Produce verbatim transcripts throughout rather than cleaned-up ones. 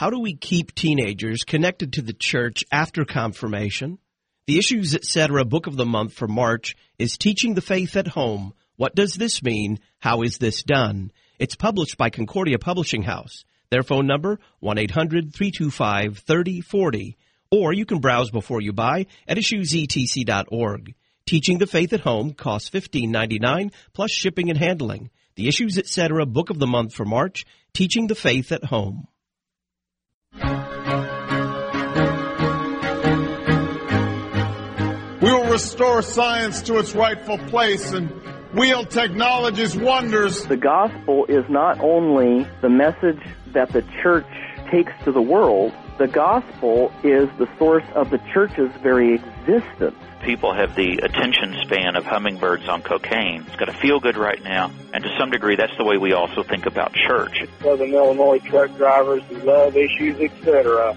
How do we keep teenagers connected to the church after confirmation? The Issues, et cetera book of the month for March is Teaching the Faith at Home. What does this mean? How is this done? It's published by Concordia Publishing House. Their phone number, one eight hundred, three two five, three oh four oh. Or you can browse before you buy at issues e t c dot org. Teaching the Faith at Home costs fifteen ninety-nine plus shipping and handling. The Issues, et cetera book of the month for March, Teaching the Faith at Home. We will restore science to its rightful place and wield technology's wonders. The gospel is not only the message that the church takes to the world, the gospel is the source of the church's very existence. People have the attention span of hummingbirds on cocaine. It's got to feel good right now. And to some degree, that's the way we also think about church. Southern Illinois truck drivers who love issues, et cetera.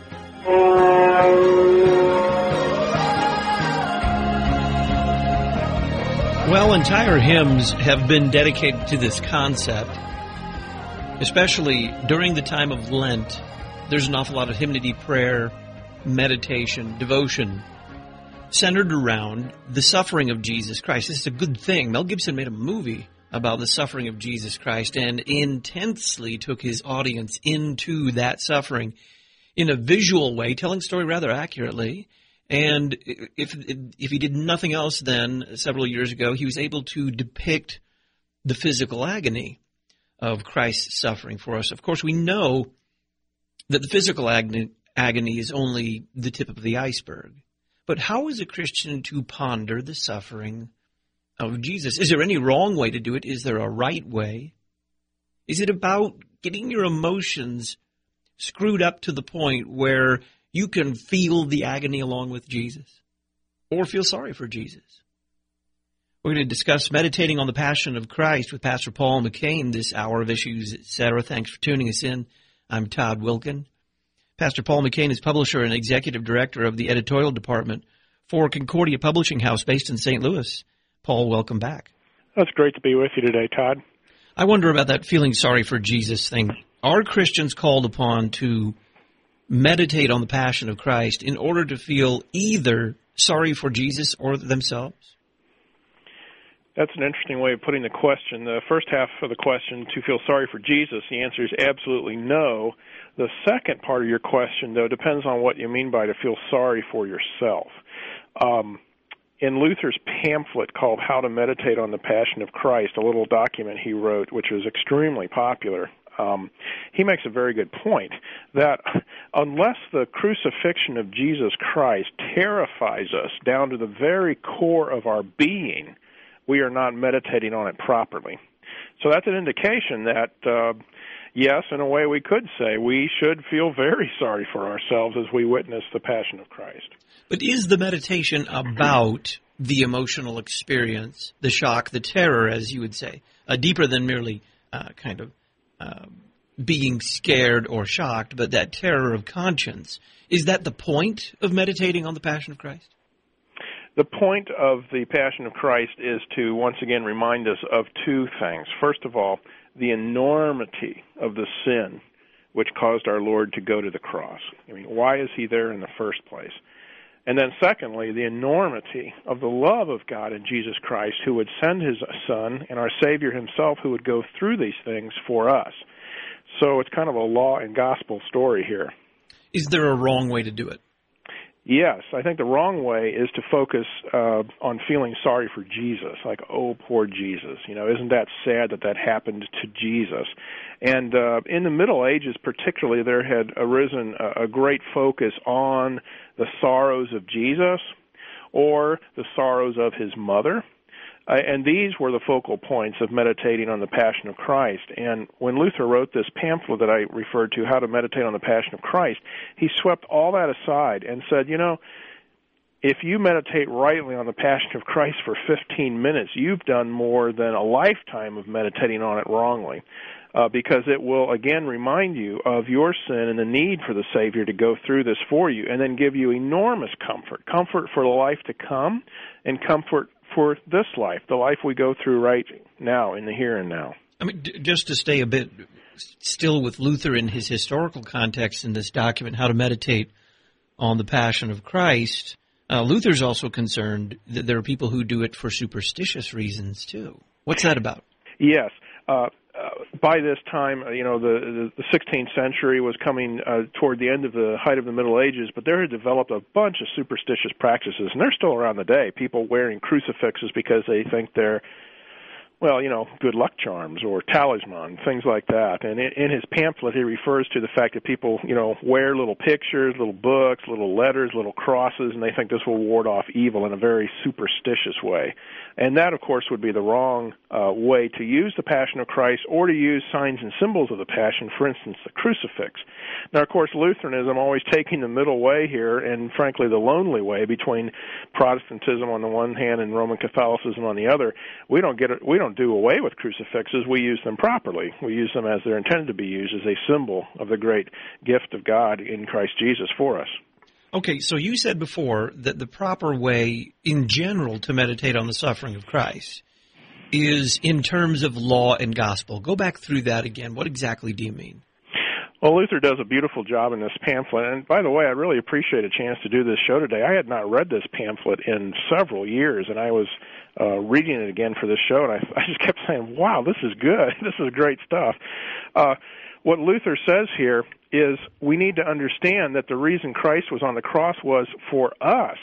Well, entire hymns have been dedicated to this concept, especially during the time of Lent. There's an awful lot of hymnody prayer, meditation, devotion, centered around the suffering of Jesus Christ. This is a good thing. Mel Gibson made a movie about the suffering of Jesus Christ and intensely took his audience into that suffering in a visual way, telling the story rather accurately. And if if he did nothing else then, several years ago, he was able to depict the physical agony of Christ's suffering for us. Of course, we know that the physical agony, agony is only the tip of the iceberg. But how is a Christian to ponder the suffering of Jesus? Is there any wrong way to do it? Is there a right way? Is it about getting your emotions screwed up to the point where you can feel the agony along with Jesus, or feel sorry for Jesus? We're going to discuss meditating on the Passion of Christ with Pastor Paul McCain this hour of Issues, et cetera. Thanks for tuning us in. I'm Todd Wilkin. Pastor Paul McCain is publisher and executive director of the editorial department for Concordia Publishing House based in Saint Louis. Paul, welcome back. That's great to be with you today, Todd. I wonder about that feeling sorry for Jesus thing. Are Christians called upon to meditate on the Passion of Christ in order to feel either sorry for Jesus or themselves? That's an interesting way of putting the question. The first half of the question, to feel sorry for Jesus, the answer is absolutely no. The second part of your question, though, depends on what you mean by to feel sorry for yourself. Um, in Luther's pamphlet called How to Meditate on the Passion of Christ, a little document he wrote, which was extremely popular, Um, he makes a very good point that unless the crucifixion of Jesus Christ terrifies us down to the very core of our being, we are not meditating on it properly. So that's an indication that, uh, yes, in a way we could say we should feel very sorry for ourselves as we witness the Passion of Christ. But is the meditation about the emotional experience, the shock, the terror, as you would say, uh, deeper than merely uh, kind of Uh, being scared or shocked, but that terror of conscience? Is that the point of meditating on the Passion of Christ? The point of the Passion of Christ is to once again remind us of two things. First of all, the enormity of the sin which caused our Lord to go to the cross. I mean, why is he there in the first place? And then secondly, the enormity of the love of God in Jesus Christ, who would send his Son, and our Savior himself, who would go through these things for us. So it's kind of a law and gospel story here. Is there a wrong way to do it? Yes, I think the wrong way is to focus uh, on feeling sorry for Jesus, like, oh, poor Jesus. You know, isn't that sad that that happened to Jesus? And uh, in the Middle Ages particularly, there had arisen a, a great focus on the sorrows of Jesus or the sorrows of his mother. Uh, and these were the focal points of meditating on the Passion of Christ. And when Luther wrote this pamphlet that I referred to, How to Meditate on the Passion of Christ, he swept all that aside and said, you know, if you meditate rightly on the Passion of Christ for fifteen minutes, you've done more than a lifetime of meditating on it wrongly. Uh, because it will, again, remind you of your sin and the need for the Savior to go through this for you, and then give you enormous comfort, comfort for the life to come, and comfort for this life, the life we go through right now, in the here and now. I mean, d- just to stay a bit still with Luther in his historical context in this document, How to Meditate on the Passion of Christ, uh, Luther's also concerned that there are people who do it for superstitious reasons, too. What's that about? Yes. Uh, uh, by this time, you know, the, the sixteenth century was coming uh, toward the end of the height of the Middle Ages, but there had developed a bunch of superstitious practices, and they're still around today. People wearing crucifixes because they think they're, well, you know, good luck charms or talisman, things like that. And in, in his pamphlet, he refers to the fact that people, you know, wear little pictures, little books, little letters, little crosses, and they think this will ward off evil in a very superstitious way. And that, of course, would be the wrong uh, way to use the Passion of Christ or to use signs and symbols of the Passion, for instance, the crucifix. Now, of course, Lutheranism always taking the middle way here, and frankly the lonely way between Protestantism on the one hand and Roman Catholicism on the other. We don't get it, we don't do away with crucifixes. We use them properly. We use them as they're intended to be used, as a symbol of the great gift of God in Christ Jesus for us. Okay, so you said before that the proper way in general to meditate on the suffering of Christ is in terms of law and gospel. Go back through that again. What exactly do you mean? Well, Luther does a beautiful job in this pamphlet. And by the way, I really appreciate a chance to do this show today. I had not read this pamphlet in several years, and I was uh, reading it again for this show, and I, I just kept saying, wow, this is good. This is great stuff. Uh, what Luther says here is we need to understand that the reason Christ was on the cross was for us.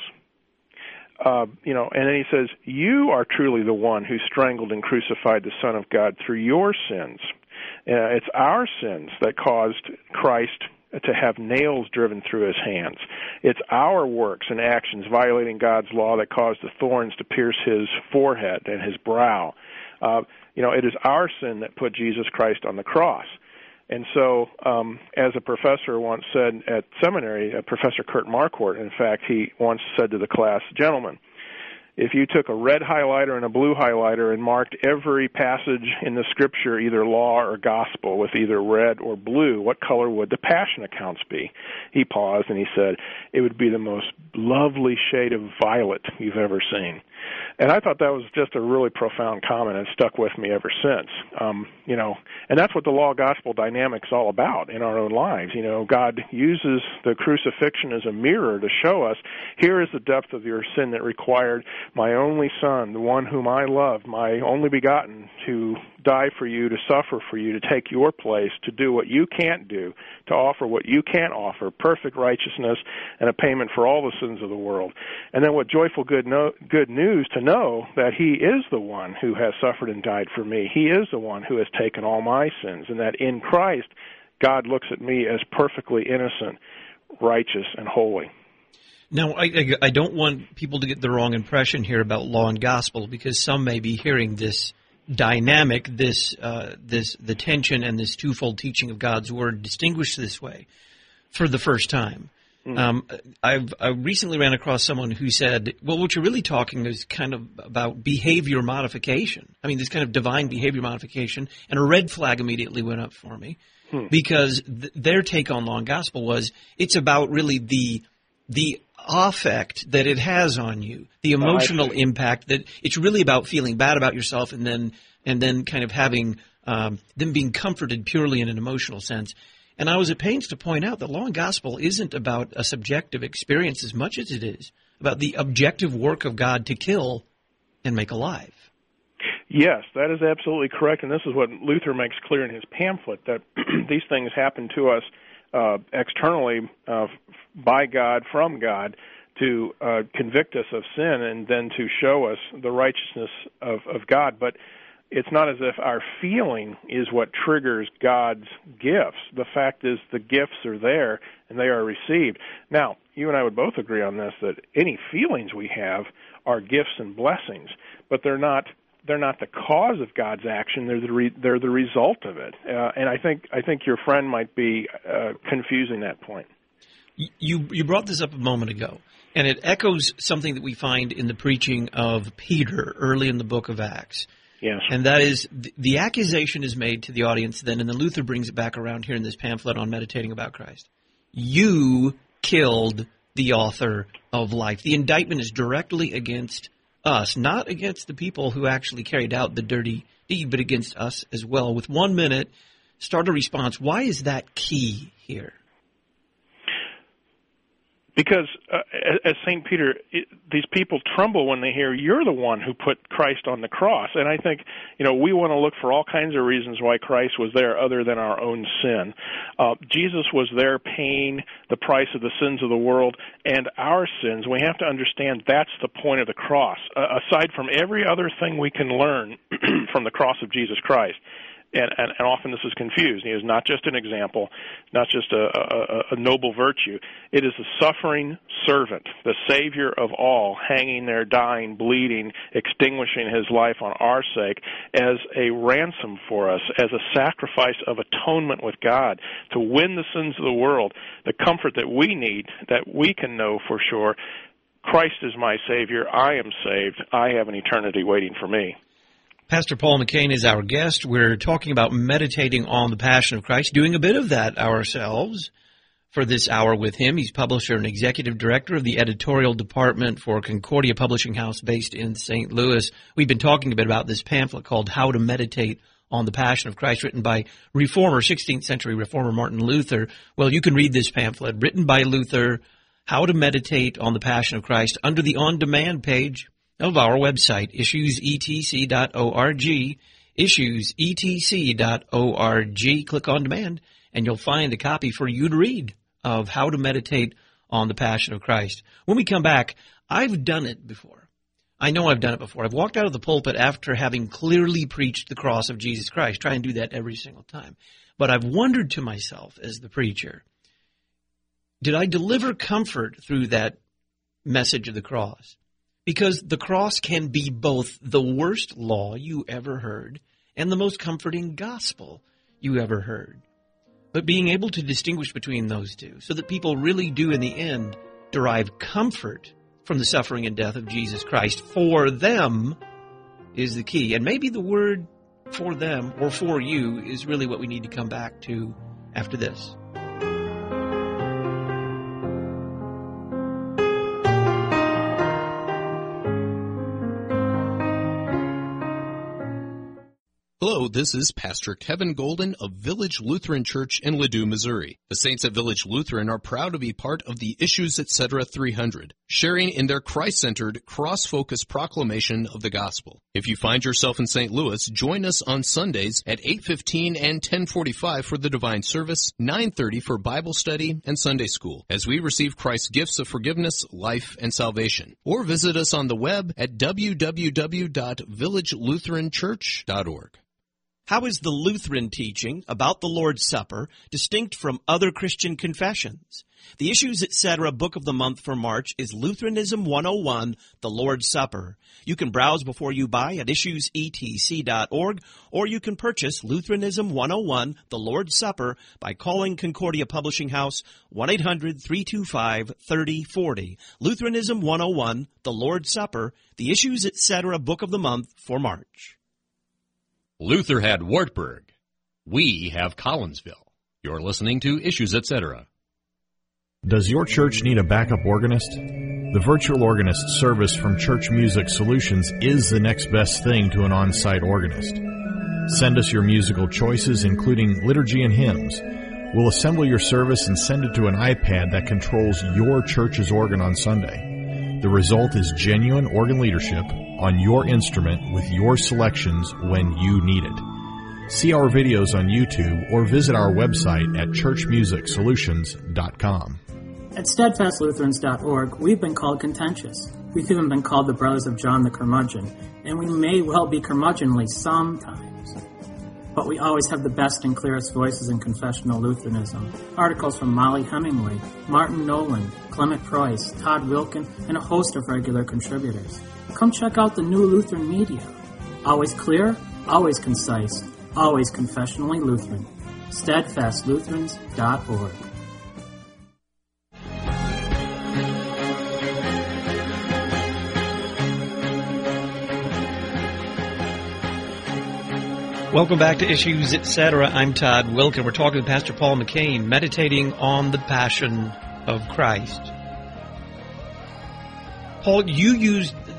Uh, you know, and then he says, you are truly the one who strangled and crucified the Son of God through your sins. Uh, it's our sins that caused Christ to have nails driven through his hands. It's our works and actions violating God's law that caused the thorns to pierce his forehead and his brow. Uh, you know, it is our sin that put Jesus Christ on the cross. And so, um, as a professor once said at seminary, uh, Professor Kurt Marquardt, in fact, he once said to the class, gentlemen, if you took a red highlighter and a blue highlighter and marked every passage in the Scripture, either law or gospel, with either red or blue, what color would the Passion accounts be? He paused and he said, it would be the most lovely shade of violet you've ever seen. And I thought that was just a really profound comment and stuck with me ever since. Um, you know, and that's what the law-gospel dynamic's all about in our own lives. You know, God uses the crucifixion as a mirror to show us, here is the depth of your sin that required my only Son, the one whom I love, my only begotten, to die for you, to suffer for you, to take your place, to do what you can't do, to offer what you can't offer, perfect righteousness and a payment for all the sins of the world. And then what joyful good, no, good news to know that he is the one who has suffered and died for me. He is the one who has taken all my sins, and that in Christ, God looks at me as perfectly innocent, righteous, and holy. Now, I, I don't want people to get the wrong impression here about law and gospel, because some may be hearing this dynamic, this, uh, this, the tension and this twofold teaching of God's Word distinguished this way for the first time. Mm. Um, I've I recently ran across someone who said, well, what you're really talking is kind of about behavior modification. I mean, this kind of divine behavior modification, and a red flag immediately went up for me, hmm. because th- their take on law and gospel was it's about really the the affect that it has on you, the emotional oh, impact, that it's really about feeling bad about yourself and then and then kind of having um, them being comforted purely in an emotional sense. And I was at pains to point out that law and gospel isn't about a subjective experience as much as it is about the objective work of God to kill and make alive. Yes, that is absolutely correct, and this is what Luther makes clear in his pamphlet, that these things happen to us uh, externally uh, by God, from God, to uh, convict us of sin and then to show us the righteousness of, of God. But it's not as if our feeling is what triggers God's gifts. The fact is the gifts are there and they are received. Now, you and I would both agree on this, that any feelings we have are gifts and blessings, but they're not they're not the cause of God's action. They're the re, they're the result of it. Uh, and I think I think your friend might be uh, confusing that point. You you brought this up a moment ago, and it echoes something that we find in the preaching of Peter early in the book of Acts. Yes. And that is, the, the accusation is made to the audience then, and then Luther brings it back around here in this pamphlet on meditating about Christ. You killed the author of life. The indictment is directly against us, not against the people who actually carried out the dirty deed, but against us as well. With one minute start a response. Why is that key here? Because, uh, as Saint Peter, it, these people tremble when they hear you're the one who put Christ on the cross. And I think, you know, we want to look for all kinds of reasons why Christ was there other than our own sin. Uh, Jesus was there paying the price of the sins of the world and our sins. We have to understand that's the point of the cross. Uh, aside from every other thing we can learn from the cross of Jesus Christ, And, and, and often this is confused. He is not just an example, not just a, a, a noble virtue. It is the suffering servant, the Savior of all, hanging there, dying, bleeding, extinguishing his life on our sake as a ransom for us, as a sacrifice of atonement with God to win the sins of the world, the comfort that we need, that we can know for sure. Christ is my Savior. I am saved. I have an eternity waiting for me. Pastor Paul McCain is our guest. We're talking about meditating on the Passion of Christ, doing a bit of that ourselves for this hour with him. He's publisher and executive director of the editorial department for Concordia Publishing House based in Saint Louis. We've been talking a bit about this pamphlet called How to Meditate on the Passion of Christ, written by reformer, sixteenth century reformer Martin Luther. Well, you can read this pamphlet written by Luther, How to Meditate on the Passion of Christ, under the on-demand page of our website, issues e t c dot org, issues e t c dot org. Click on demand, and you'll find a copy for you to read of How to Meditate on the Passion of Christ. When we come back, I've done it before. I know I've done it before. I've walked out of the pulpit after having clearly preached the cross of Jesus Christ. Try and do that every single time. But I've wondered to myself as the preacher, did I deliver comfort through that message of the cross? Because the cross can be both the worst law you ever heard and the most comforting gospel you ever heard. But being able to distinguish between those two so that people really do in the end derive comfort from the suffering and death of Jesus Christ for them is the key. And maybe the word for them or for you is really what we need to come back to after this. Hello, this is Pastor Kevin Golden of Village Lutheran Church in Ladue, Missouri. The Saints at Village Lutheran are proud to be part of the Issues Etc. three hundred, sharing in their Christ-centered, cross-focused proclamation of the gospel. If you find yourself in Saint Louis, join us on Sundays at eight fifteen and ten forty-five for the Divine Service, nine thirty for Bible study and Sunday school, as we receive Christ's gifts of forgiveness, life, and salvation. Or visit us on the web at w w w dot village lutheran church dot org. How is the Lutheran teaching about the Lord's Supper distinct from other Christian confessions? The Issues Etc. Book of the Month for March is Lutheranism one oh one, The Lord's Supper. You can browse before you buy at issues e t c dot org, or you can purchase Lutheranism one oh one, The Lord's Supper by calling Concordia Publishing House one eight hundred three two five three oh four oh. Lutheranism one oh one, The Lord's Supper, The Issues Etc. Book of the Month for March. Luther had Wartburg. We have Collinsville. You're listening to Issues Etc. Does your church need a backup organist? The virtual organist service from Church Music Solutions is the next best thing to an on-site organist. Send us your musical choices, including liturgy and hymns. We'll assemble your service and send it to an iPad that controls your church's organ on Sunday. The result is genuine organ leadership on your instrument with your selections when you need it. See our videos on YouTube or visit our website at church music solutions dot com. At steadfast lutherans dot org, we've been called contentious. We've even been called the brothers of John the Curmudgeon, and we may well be curmudgeonly sometimes. But we always have the best and clearest voices in confessional Lutheranism. Articles from Molly Hemingway, Martin Nolan, Clement Price, Todd Wilkin, and a host of regular contributors. Come check out the new Lutheran media. Always clear, always concise, always confessionally Lutheran. steadfast lutherans dot org. Welcome back to Issues Etc. I'm Todd Wilkin. We're talking with Pastor Paul McCain, meditating on the Passion of Christ. Paul, you used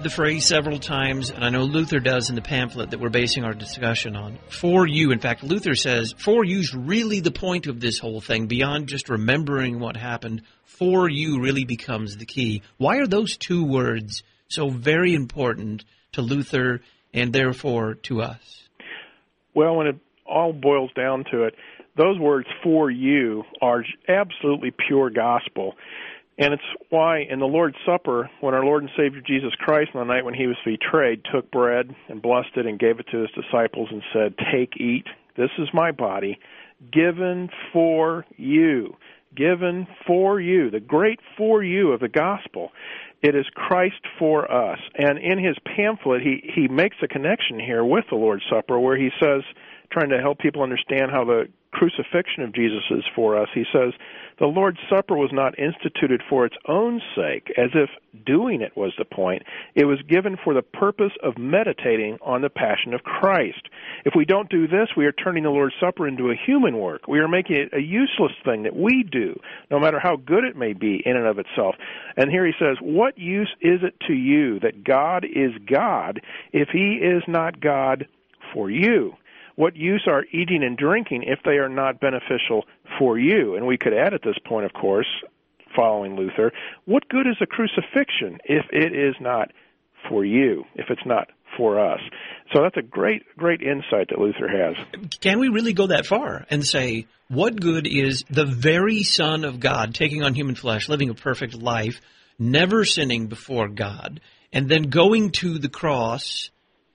the phrase several times, and I know Luther does in the pamphlet that we're basing our discussion on. For you, in fact, Luther says, for you's really the point of this whole thing, beyond just remembering what happened. For you really becomes the key. Why are those two words so very important to Luther and therefore to us? Well, when it all boils down to it, those words, for you, are absolutely pure gospel. And it's why in the Lord's Supper, when our Lord and Savior Jesus Christ, on the night when he was betrayed, took bread and blessed it and gave it to his disciples and said, take, eat, this is my body, given for you. Given for you, the great for you of the gospel. It is Christ for us. And in his pamphlet, he, he makes a connection here with the Lord's Supper where he says, trying to help people understand how the crucifixion of Jesus is for us, he says, the Lord's Supper was not instituted for its own sake, as if doing it was the point. It was given for the purpose of meditating on the passion of Christ. If we don't do this, we are turning the Lord's Supper into a human work. We are making it a useless thing that we do, no matter how good it may be in and of itself. And here he says, what use is it to you that God is God if he is not God for you? What use are eating and drinking if they are not beneficial for you? And we could add at this point, of course, following Luther, what good is a crucifixion if it is not for you, if it's not for us? So that's a great, great insight that Luther has. Can we really go that far and say, what good is the very Son of God taking on human flesh, living a perfect life, never sinning before God, and then going to the cross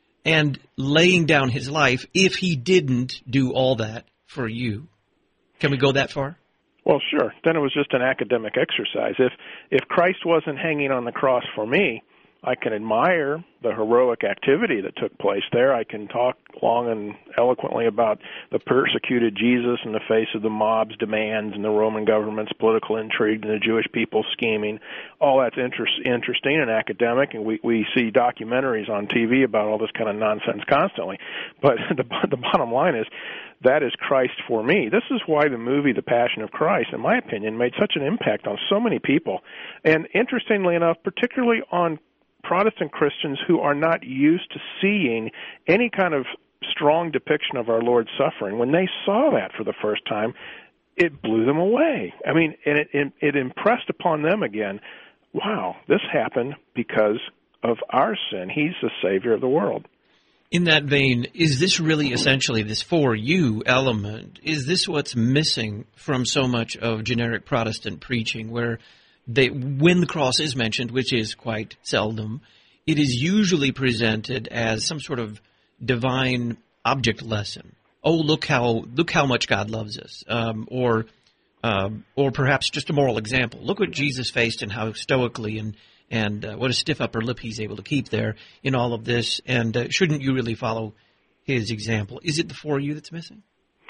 and laying down his life if he didn't do all that for you? Can we go that far? Well, sure. Then it was just an academic exercise. If if Christ wasn't hanging on the cross for me, I can admire the heroic activity that took place there. I can talk long and eloquently about the persecuted Jesus in the face of the mob's demands and the Roman government's political intrigue and the Jewish people scheming. All that's interest, interesting and academic, and we, we see documentaries on T V about all this kind of nonsense constantly. But the, the bottom line is, that is Christ for me. This is why the movie The Passion of Christ, in my opinion, made such an impact on so many people. And interestingly enough, particularly on Protestant Christians who are not used to seeing any kind of strong depiction of our Lord's suffering. When they saw that for the first time, it blew them away. I mean, and it, it, it impressed upon them again, wow, this happened because of our sin. He's the Savior of the world. In that vein, is this really essentially this for you element? Is this what's missing from so much of generic Protestant preaching, where they, when the cross is mentioned, which is quite seldom, it is usually presented as some sort of divine object lesson. Oh, look how look how much God loves us, um, or um, or perhaps just a moral example. Look what Jesus faced and how stoically and and uh, what a stiff upper lip he's able to keep there in all of this. And uh, shouldn't you really follow his example? Is it the for you that's missing?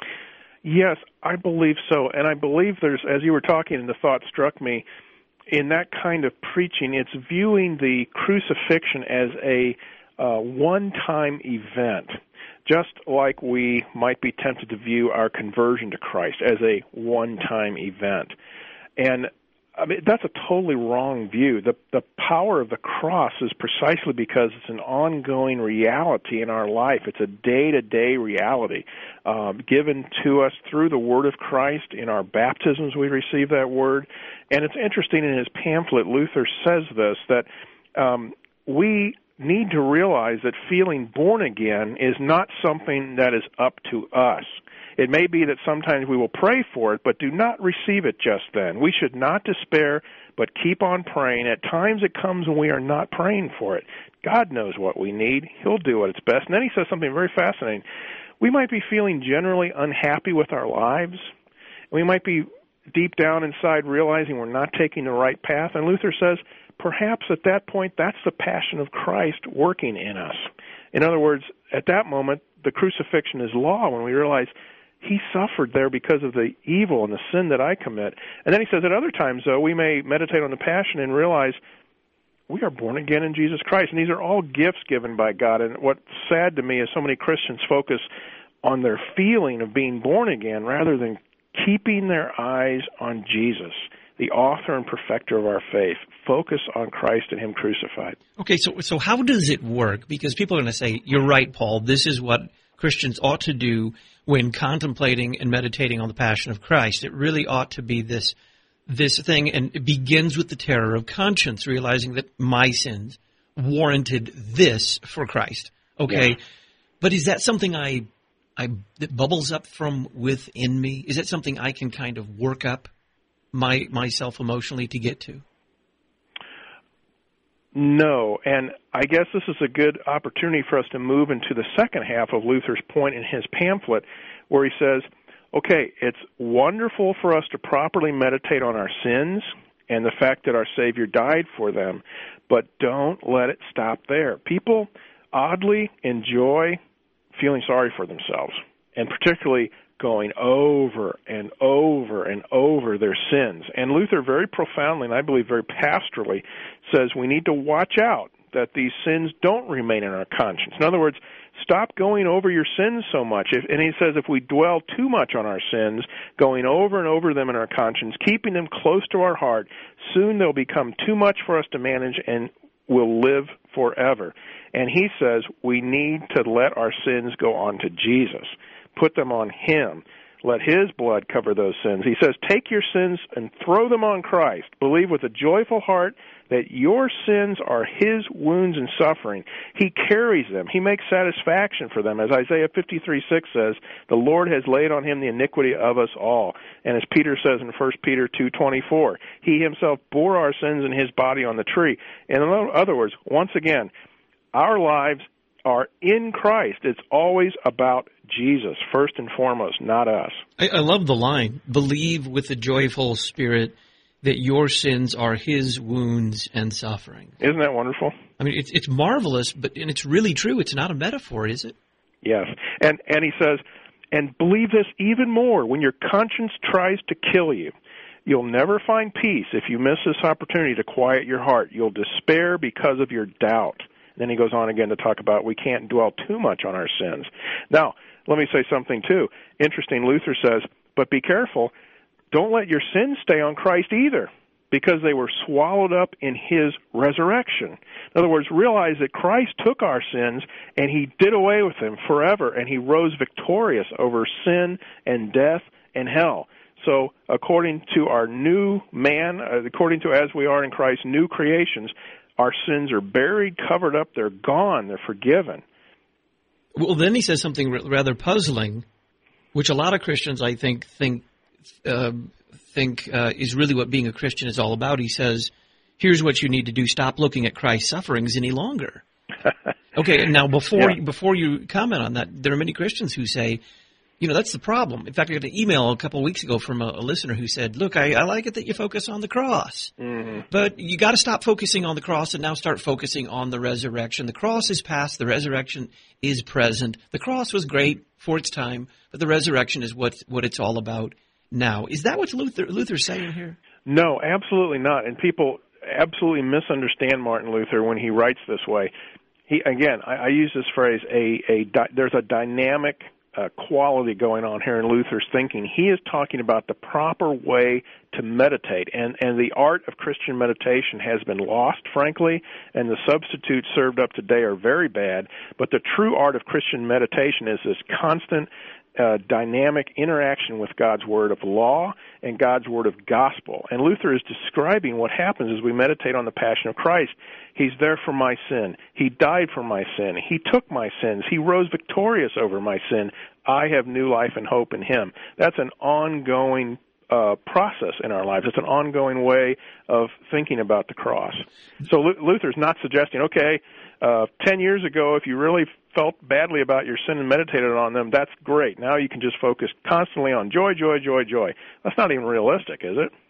Yes, I believe so, and I believe there's, as you were talking, and the thought struck me. In that kind of preaching, it's viewing the crucifixion as a uh, one-time event, just like we might be tempted to view our conversion to Christ as a one-time event. And I mean, that's a totally wrong view. The the power of the cross is precisely because it's an ongoing reality in our life. It's a day-to-day reality um, given to us through the Word of Christ. In our baptisms, we receive that Word. And it's interesting, in his pamphlet, Luther says this, that um, we need to realize that feeling born again is not something that is up to us. It may be that sometimes we will pray for it, but do not receive it just then. We should not despair, but keep on praying. At times it comes when we are not praying for it. God knows what we need. He'll do what is best. And then he says something very fascinating. We might be feeling generally unhappy with our lives. We might be deep down inside realizing we're not taking the right path. And Luther says, perhaps at that point, that's the passion of Christ working in us. In other words, at that moment, the crucifixion is law when we realize he suffered there because of the evil and the sin that I commit. And then he says at other times, though, we may meditate on the passion and realize we are born again in Jesus Christ. And these are all gifts given by God. And what's sad to me is so many Christians focus on their feeling of being born again rather than keeping their eyes on Jesus. the author and perfecter of our faith. Focus on Christ and Him crucified. Okay, so so how does it work? Because people are going to say, you're right, Paul, this is what Christians ought to do when contemplating and meditating on the Passion of Christ. It really ought to be this this thing, and it begins with the terror of conscience, realizing that my sins warranted this for Christ. Okay, yeah. But is that something I, I that bubbles up from within me? Is that something I can kind of work up my myself emotionally to get to? No, and I guess this is a good opportunity for us to move into the second half of Luther's point in his pamphlet, where he says, okay, it's wonderful for us to properly meditate on our sins and the fact that our Savior died for them, but don't let it stop there. People oddly enjoy feeling sorry for themselves, and particularly going over and over and over their sins. And Luther very profoundly, and I believe very pastorally, says we need to watch out that these sins don't remain in our conscience. In other words, stop going over your sins so much. If, and he says if we dwell too much on our sins, going over and over them in our conscience, keeping them close to our heart, soon they'll become too much for us to manage and will live forever. And he says we need to let our sins go on to Jesus. Put them on Him. Let His blood cover those sins. He says, take your sins and throw them on Christ. Believe with a joyful heart that your sins are His wounds and suffering. He carries them. He makes satisfaction for them. As Isaiah fifty-three six says, the Lord has laid on Him the iniquity of us all. And as Peter says in First Peter two twenty-four, He Himself bore our sins in His body on the tree. In other words, once again, our lives are in Christ. It's always about Jesus, first and foremost, not us. I, I love the line, believe with a joyful spirit that your sins are His wounds and suffering. Isn't that wonderful? I mean, it's it's marvelous, but and it's really true. It's not a metaphor, is it? Yes. And, and he says, and believe this even more, when your conscience tries to kill you, you'll never find peace if you miss this opportunity to quiet your heart. You'll despair because of your doubt. Then he goes on again to talk about we can't dwell too much on our sins. Now, let me say something too. Interesting, Luther says, but be careful. Don't let your sins stay on Christ either, because they were swallowed up in His resurrection. In other words, realize that Christ took our sins and He did away with them forever, and He rose victorious over sin and death and hell. So according to our new man, according to as we are in Christ, new creations, our sins are buried, covered up, they're gone, they're forgiven. Well, then he says something rather puzzling, which a lot of Christians, I think, think uh, think uh, is really what being a Christian is all about. He says, here's what you need to do. Stop looking at Christ's sufferings any longer. Okay, now before, yeah. before you comment on that, there are many Christians who say, you know, that's the problem. In fact, I got an email a couple of weeks ago from a, a listener who said, look, I, I like it that you focus on the cross, mm-hmm. but you got to stop focusing on the cross and now start focusing on the resurrection. The cross is past. The resurrection is present. The cross was great for its time, but the resurrection is what, what it's all about now. Is that what Luther, Luther's saying here? No, absolutely not. And people absolutely misunderstand Martin Luther when he writes this way. He, again, I, I use this phrase, a, a di- there's a dynamic Uh, quality going on here in Luther's thinking. He is talking about the proper way to meditate, and, and the art of Christian meditation has been lost, frankly, and the substitutes served up today are very bad, but the true art of Christian meditation is this constant uh, dynamic interaction with God's Word of law and God's Word of gospel. And Luther is describing what happens as we meditate on the Passion of Christ. He's there for my sin. He died for my sin. He took my sins. He rose victorious over my sin. I have new life and hope in Him. That's an ongoing uh, process in our lives. It's an ongoing way of thinking about the cross. So Luther's not suggesting, okay, uh, ten years ago, if you really felt badly about your sin and meditated on them, that's great. Now you can just focus constantly on joy, joy, joy, joy. That's not even realistic, is it?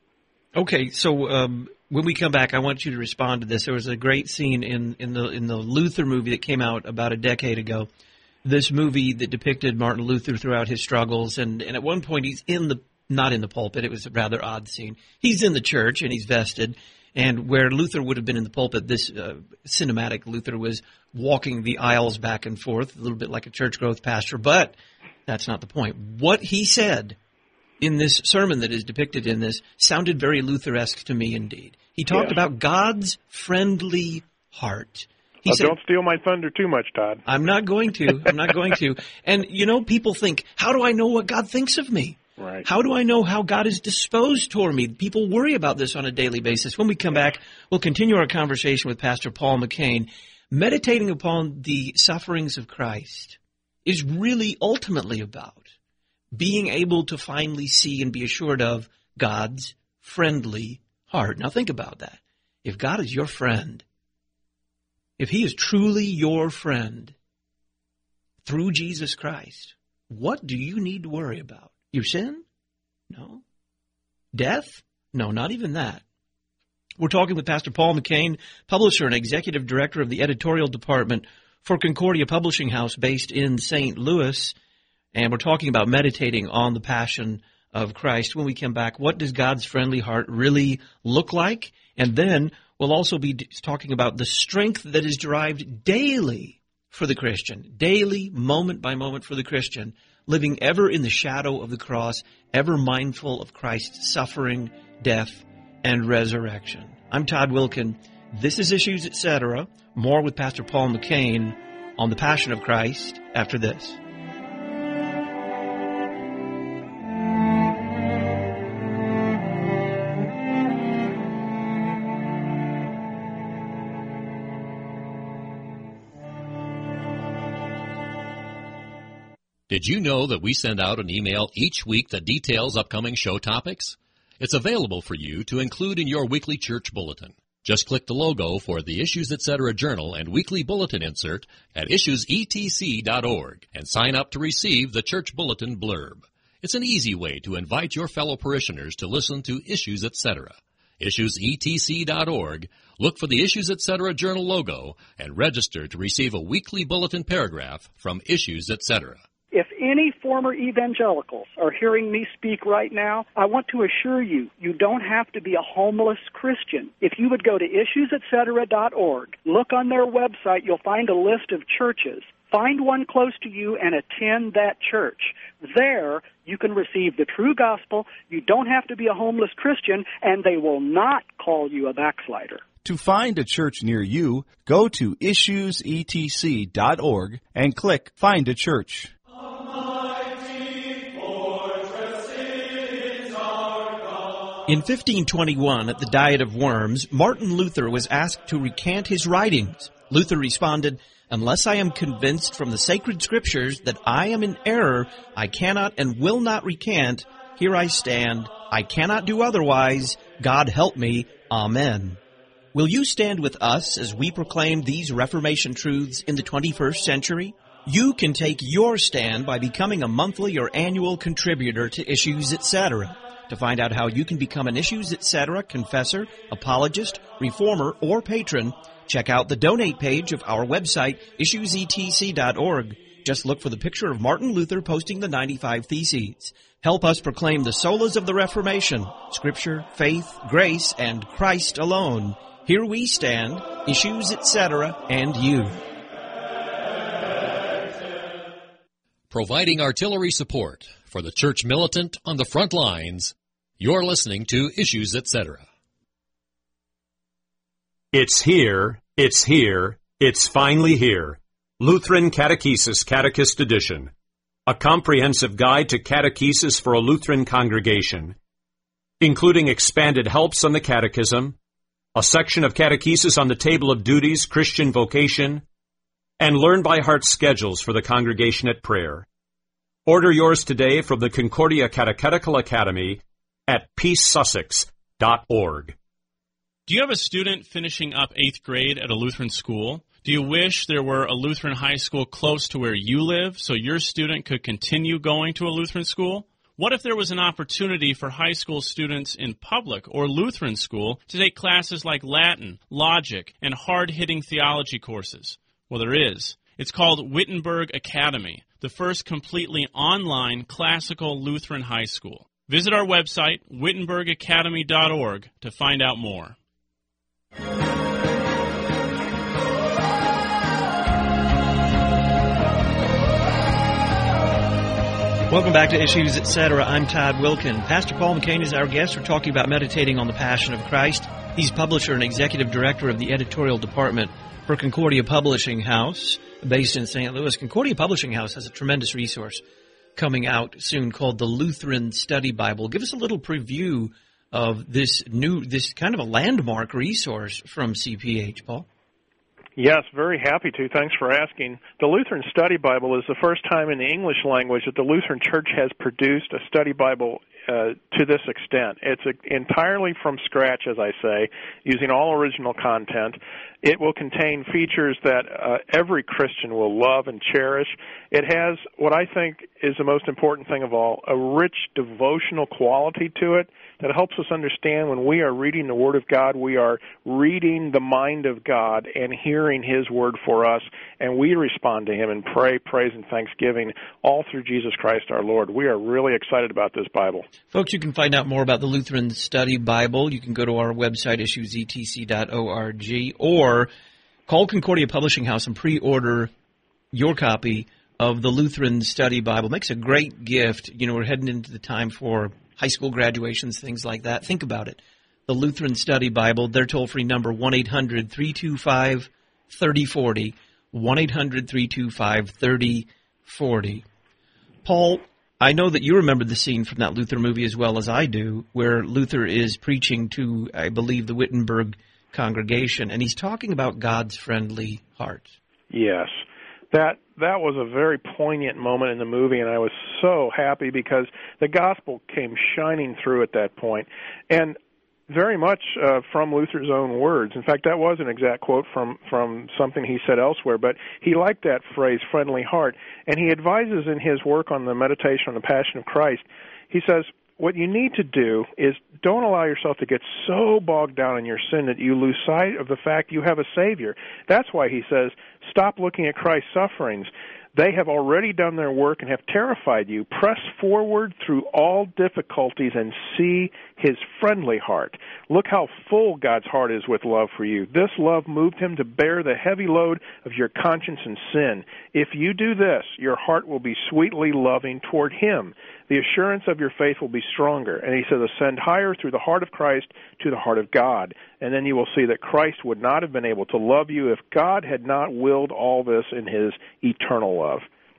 Okay, so um, when we come back, I want you to respond to this. There was a great scene in, in the in the Luther movie that came out about a decade ago. This movie that depicted Martin Luther throughout his struggles, and, and at one point he's in the not in the pulpit. It was a rather odd scene. He's in the church and he's vested, and where Luther would have been in the pulpit, this uh, cinematic Luther was walking the aisles back and forth, a little bit like a church growth pastor. But that's not the point. What he said in this sermon that is depicted in this sounded very Luther-esque to me indeed. He talked yes. about God's friendly heart. He uh, said, don't steal my thunder too much, Todd. I'm not going to. I'm not going to. And, you know, people think, how do I know what God thinks of me? Right. How do I know how God is disposed toward me? People worry about this on a daily basis. When we come back, we'll continue our conversation with Pastor Paul McCain. Meditating upon the sufferings of Christ is really ultimately about being able to finally see and be assured of God's friendly heart. Now think about that. If God is your friend, if he is truly your friend through Jesus Christ, what do you need to worry about? Your sin? No. Death? No, not even that. We're talking with Pastor Paul McCain, publisher and executive director of the editorial department for Concordia Publishing House based in Saint Louis. And we're talking about meditating on the passion of Christ. When we come back, what does God's friendly heart really look like? And then we'll also be talking about the strength that is derived daily for the Christian, daily, moment by moment for the Christian, living ever in the shadow of the cross, ever mindful of Christ's suffering, death, and resurrection. I'm Todd Wilkin. This is Issues, et cetera. More with Pastor Paul McCain on the Passion of Christ after this. Did you know that we send out an email each week that details upcoming show topics? It's available for you to include in your weekly church bulletin. Just click the logo for the Issues et cetera journal and weekly bulletin insert at issues e t c dot org and sign up to receive the church bulletin blurb. It's an easy way to invite your fellow parishioners to listen to Issues et cetera. issues e t c dot org, look for the Issues et cetera journal logo, and register to receive a weekly bulletin paragraph from Issues et cetera. If any former evangelicals are hearing me speak right now, I want to assure you, you don't have to be a homeless Christian. If you would go to issues et cetera dot org, look on their website, you'll find a list of churches. Find one close to you and attend that church. There, you can receive the true gospel. You don't have to be a homeless Christian, and they will not call you a backslider. To find a church near you, go to issues e t c dot org and click Find a Church. In fifteen twenty-one, at the Diet of Worms, Martin Luther was asked to recant his writings. Luther responded, "Unless I am convinced from the sacred scriptures that I am in error, I cannot and will not recant. Here I stand. I cannot do otherwise. God help me. Amen." Will you stand with us as we proclaim these Reformation truths in the twenty-first century? You can take your stand by becoming a monthly or annual contributor to Issues, et cetera. To find out how you can become an Issues, et cetera confessor, apologist, reformer, or patron, check out the donate page of our website, issues e t c dot org. Just look for the picture of Martin Luther posting the ninety-five Theses. Help us proclaim the solas of the Reformation, Scripture, faith, grace, and Christ alone. Here we stand, Issues, et cetera, and you. Providing artillery support for the church militant on the front lines, you're listening to Issues, et cetera. It's here, it's here, it's finally here. Lutheran Catechesis Catechist Edition. A comprehensive guide to catechesis for a Lutheran congregation, including expanded helps on the catechism, a section of catechesis on the table of duties, Christian vocation, and learn-by-heart schedules for the congregation at prayer. Order yours today from the Concordia Catechetical Academy at peace sussex dot org. Do you have a student finishing up eighth grade at a Lutheran school? Do you wish there were a Lutheran high school close to where you live so your student could continue going to a Lutheran school? What if there was an opportunity for high school students in public or Lutheran school to take classes like Latin, logic, and hard-hitting theology courses? Well, there is. It's called Wittenberg Academy, the first completely online classical Lutheran high school. Visit our website, wittenberg academy dot org, to find out more. Welcome back to Issues, et cetera. I'm Todd Wilkin. Pastor Paul McCain is our guest. We're talking about meditating on the Passion of Christ. He's publisher and executive director of the editorial department for Concordia Publishing House, based in Saint Louis. Concordia Publishing House has a tremendous resource coming out soon called the Lutheran Study Bible. Give us a little preview of this new, this kind of a landmark resource from C P H, Paul. Yes, very happy to. Thanks for asking. The Lutheran Study Bible is the first time in the English language that the Lutheran Church has produced a study Bible uh, to this extent. It's a, entirely from scratch, as I say, using all original content. It will contain features that uh, every Christian will love and cherish. It has what I think is the most important thing of all, a rich devotional quality to it that helps us understand when we are reading the Word of God, we are reading the mind of God and hearing His Word for us, and we respond to Him and pray, praise, and thanksgiving all through Jesus Christ our Lord. We are really excited about this Bible. Folks, you can find out more about the Lutheran Study Bible. You can go to our website, issues e t c dot org, or call Concordia Publishing House and pre-order your copy of the Lutheran Study Bible. Makes a great gift. You know, we're heading into the time for high school graduations, things like that. Think about it. The Lutheran Study Bible, their toll-free number, one eight hundred three two five three oh four oh, one eight hundred three two five three oh four oh. Paul, I know that you remember the scene from that Luther movie as well as I do, where Luther is preaching to, I believe, the Wittenberg congregation, and he's talking about God's friendly heart. Yes. That that was a very poignant moment in the movie, and I was so happy because the gospel came shining through at that point, and very much uh, from Luther's own words. In fact, that was an exact quote from, from something he said elsewhere, but he liked that phrase, friendly heart, and he advises in his work on the meditation on the Passion of Christ, he says, what you need to do is don't allow yourself to get so bogged down in your sin that you lose sight of the fact you have a Savior. That's why he says, stop looking at Christ's sufferings. They have already done their work and have terrified you. Press forward through all difficulties and see His friendly heart. Look how full God's heart is with love for you. This love moved Him to bear the heavy load of your conscience and sin. If you do this, your heart will be sweetly loving toward Him. The assurance of your faith will be stronger. And he says, ascend higher through the heart of Christ to the heart of God. And then you will see that Christ would not have been able to love you if God had not willed all this in His eternal love.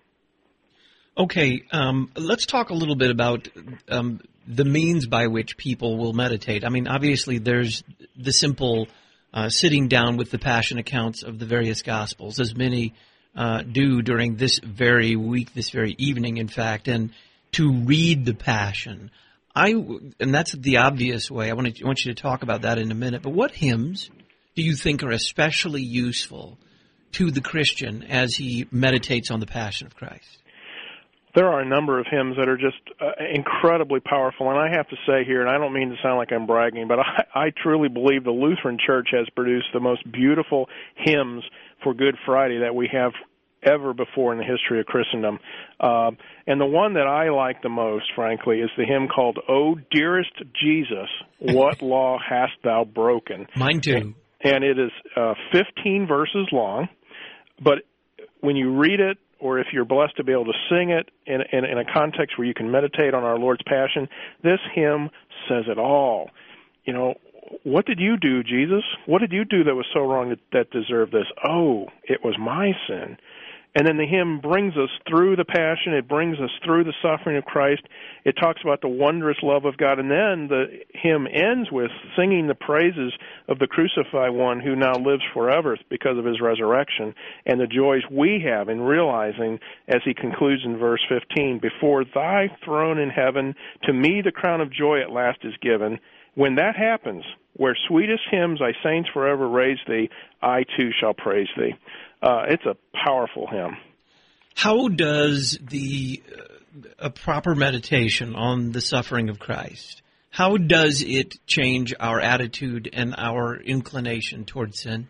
Okay, um, let's talk a little bit about um, the means by which people will meditate. I mean, obviously there's the simple uh, sitting down with the Passion accounts of the various Gospels, as many uh, do during this very week, this very evening, in fact, and to read the Passion. I and that's the obvious way. I want, to, I want you to talk about that in a minute. But what hymns do you think are especially useful to the Christian as he meditates on the Passion of Christ? There are a number of hymns that are just uh, incredibly powerful, and I have to say here, and I don't mean to sound like I'm bragging, but I, I truly believe the Lutheran Church has produced the most beautiful hymns for Good Friday that we have ever before in the history of Christendom. Uh, and the one that I like the most, frankly, is the hymn called, O Dearest Jesus, What Law Hast Thou Broken? Mine too. And, and it is uh, fifteen verses long, but when you read it, or if you're blessed to be able to sing it in, in, in a context where you can meditate on our Lord's Passion, this hymn says it all. You know, what did you do, Jesus? What did you do that was so wrong that, that deserved this? Oh, it was my sin. And then the hymn brings us through the Passion. It brings us through the suffering of Christ. It talks about the wondrous love of God. And then the hymn ends with singing the praises of the crucified one who now lives forever because of His resurrection, and the joys we have in realizing, as he concludes in verse fifteen, before Thy throne in heaven, to me the crown of joy at last is given. When that happens, where sweetest hymns Thy saints forever raise Thee, I too shall praise Thee. Uh, it's a powerful hymn. How does the uh, a proper meditation on the suffering of Christ, how does it change our attitude and our inclination toward sin?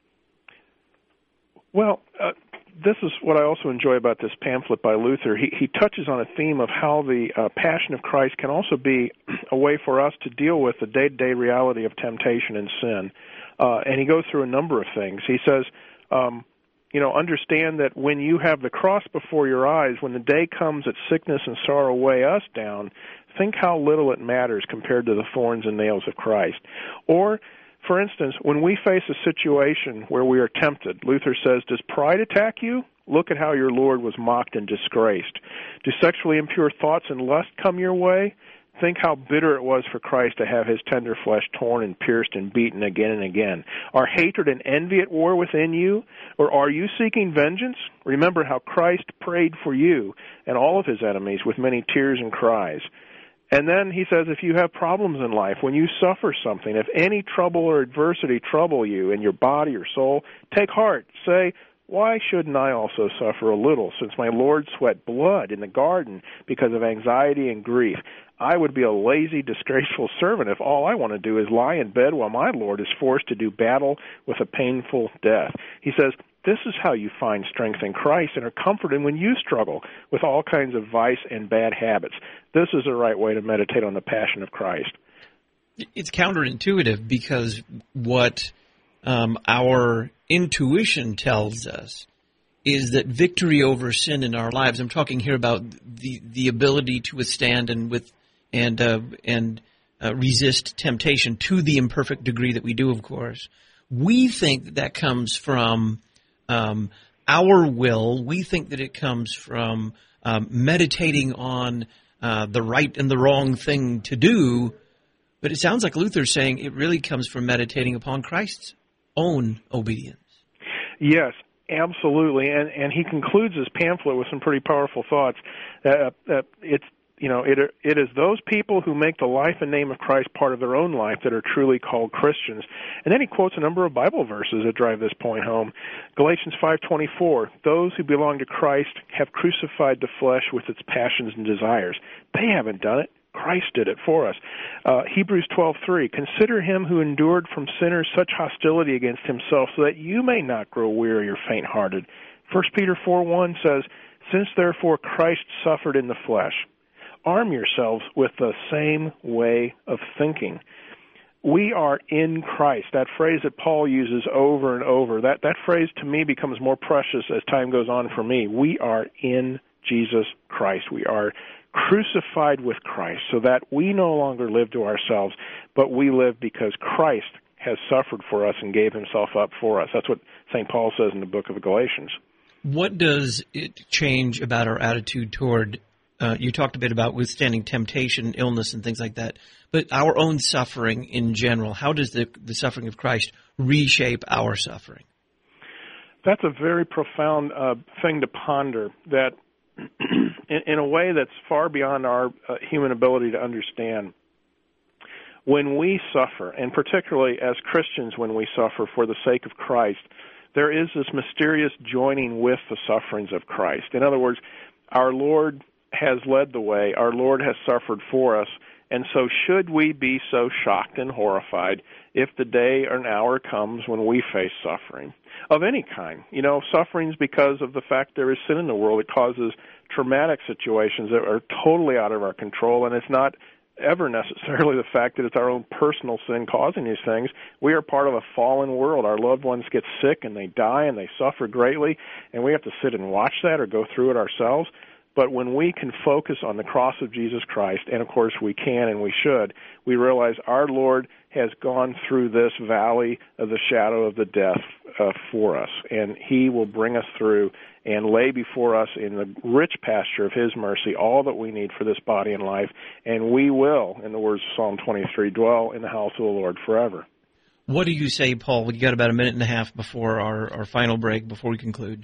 Well, uh, this is what I also enjoy about this pamphlet by Luther. He, he touches on a theme of how the uh, Passion of Christ can also be a way for us to deal with the day-to-day reality of temptation and sin. Uh, and he goes through a number of things. He says, um, you know, understand that when you have the cross before your eyes, when the day comes that sickness and sorrow weigh us down, think how little it matters compared to the thorns and nails of Christ. Or, for instance, when we face a situation where we are tempted, Luther says, does pride attack you? Look at how your Lord was mocked and disgraced. Do sexually impure thoughts and lust come your way? Think how bitter it was for Christ to have his tender flesh torn and pierced and beaten again and again. Are hatred and envy at war within you? Or are you seeking vengeance? Remember how Christ prayed for you and all of his enemies with many tears and cries. And then he says, if you have problems in life, when you suffer something, if any trouble or adversity trouble you in your body or soul, take heart. Say, why shouldn't I also suffer a little, since my Lord sweat blood in the garden because of anxiety and grief? I would be a lazy, disgraceful servant if all I want to do is lie in bed while my Lord is forced to do battle with a painful death. He says, this is how you find strength in Christ and are comforted when you struggle with all kinds of vice and bad habits. This is the right way to meditate on the passion of Christ. It's counterintuitive because what um, our intuition tells us is that victory over sin in our lives, I'm talking here about the, the ability to withstand and with and uh, and uh, resist temptation to the imperfect degree that we do, of course. We think that that comes from um, our will. We think that it comes from um, meditating on uh, the right and the wrong thing to do. But it sounds like Luther's saying it really comes from meditating upon Christ's own obedience. Yes, absolutely. And and he concludes his pamphlet with some pretty powerful thoughts. Uh, uh, it's You know, it it is those people who make the life and name of Christ part of their own life that are truly called Christians. And then he quotes a number of Bible verses that drive this point home. Galatians five twenty-four, those who belong to Christ have crucified the flesh with its passions and desires. They haven't done it. Christ did it for us. Uh, Hebrews twelve three, consider him who endured from sinners such hostility against himself so that you may not grow weary or faint-hearted. First Peter four one says, since therefore Christ suffered in the flesh, arm yourselves with the same way of thinking. We are in Christ. That phrase that Paul uses over and over, that, that phrase to me becomes more precious as time goes on for me. We are in Jesus Christ. We are crucified with Christ so that we no longer live to ourselves, but we live because Christ has suffered for us and gave himself up for us. That's what Saint Paul says in the book of Galatians. What does it change about our attitude toward Uh, you talked a bit about withstanding temptation, illness, and things like that. But our own suffering in general, how does the, the suffering of Christ reshape our suffering? That's a very profound uh, thing to ponder, that in, in a way that's far beyond our uh, human ability to understand. When we suffer, and particularly as Christians when we suffer for the sake of Christ, there is this mysterious joining with the sufferings of Christ. In other words, our Lord has led the way. Our Lord has suffered for us. And so should we be so shocked and horrified if the day or an hour comes when we face suffering of any kind? You know, sufferings because of the fact there is sin in the world. It causes traumatic situations that are totally out of our control, and it's not ever necessarily the fact that it's our own personal sin causing these things. We are part of a fallen world. Our loved ones get sick and they die and they suffer greatly, and we have to sit and watch that or go through it ourselves. But when we can focus on the cross of Jesus Christ, and of course we can and we should, we realize our Lord has gone through this valley of the shadow of the death uh, for us, and he will bring us through and lay before us in the rich pasture of his mercy all that we need for this body and life, and we will, in the words of Psalm twenty-three, dwell in the house of the Lord forever. What do you say, Paul? We've got about a minute and a half before our, our final break, before we conclude.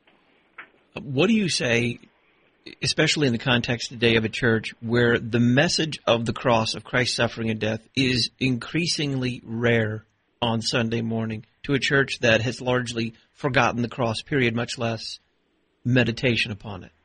What do you say, especially in the context today of a church where the message of the cross, of Christ's suffering and death, is increasingly rare on Sunday morning, to a church that has largely forgotten the cross, period, much less meditation upon it?